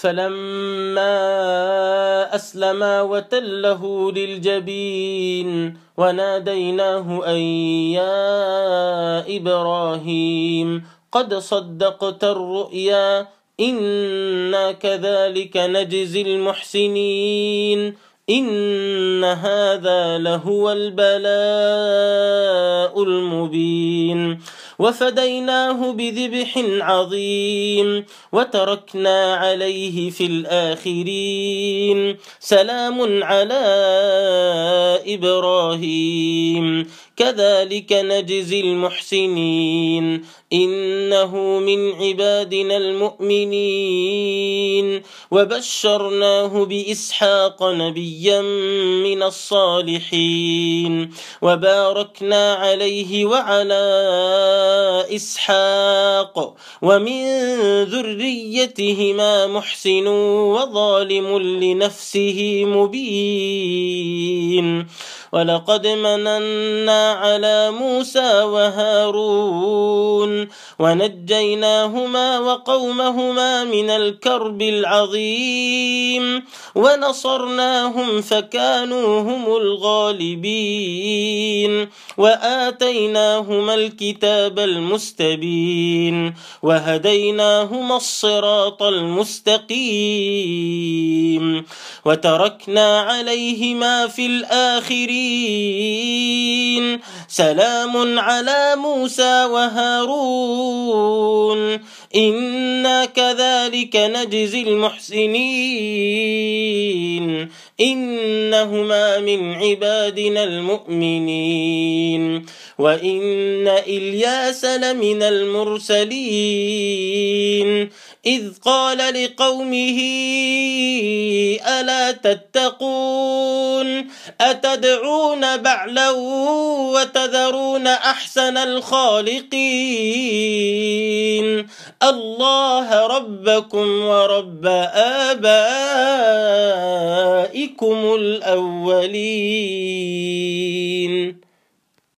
فلما أسلما وتله للجبين وناديناه أن يا إبراهيم قد صدقت الرؤيا إنا كذلك نجزي المحسنين إن هذا لهو البلاء المبين وفديناه بذبح عظيم وتركنا عليه في الآخرين سلام على إبراهيم كذلك نجزي المحسنين إنه من عبادنا المؤمنين وبشرناه بإسحاق نبيا من الصالحين وباركنا عليه وعلى إسحاق ومن ذريتهما محسن وظالم لنفسه مبين ولقد مننا على موسى وهارون ونجيناهما وقومهما من الكرب العظيم ونصرناهم فكانوا هم الغالبين وآتيناهما الكتاب المستبين وهديناهما الصراط المستقيم وتركنا عليهما في الآخرين سلام على موسى وهارون إنا كذلك نجزي المحسنين إنهما من عبادنا المؤمنين وإن إلياس لمن المرسلين إذ قال لقومه ألا تتقون أتدعون بعلا وتذرون أحسن الخالقين الله ربكم ورب آبائكم الأولين